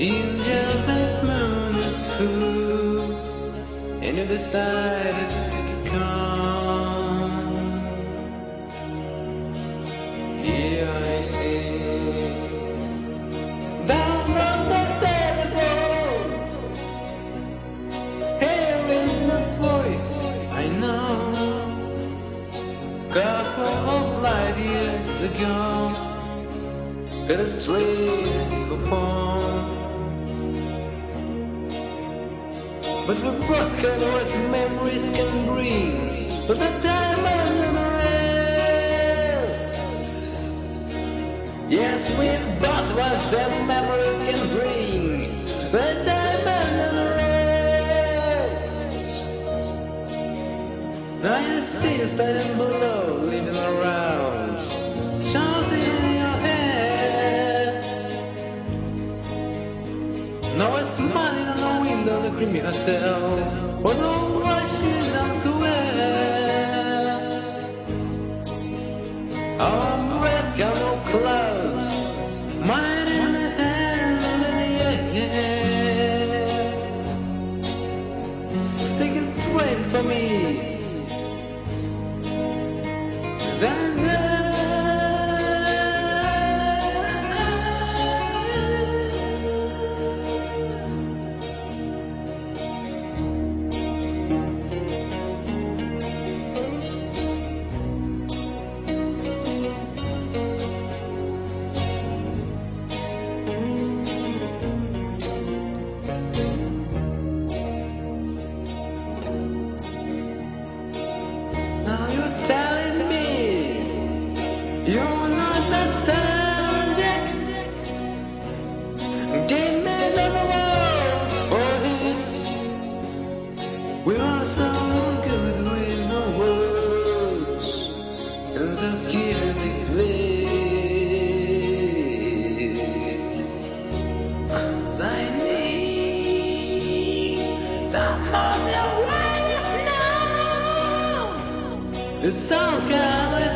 Angel, that moon is full, and you decided to come. Here I see, down on the telephone, hearing the voice I know. Couple of light years ago, got a straight for home. But we both got what memories can bring, but the time and the rest. Yes, we both what the memories can bring, the time and the rest. Now you see you standing below, living around, shouting in your head. Now I'm smiling on the window of the creamy hotel, or no rushing down square. Our breath got no clouds, mine in the hand in the air. Speaking straight for me. Then now you're telling me you're not nostalgic. Give me another words for hits. We are so good with no words, and just giving things way. 'Cause I need someone to let us know. It's all coming.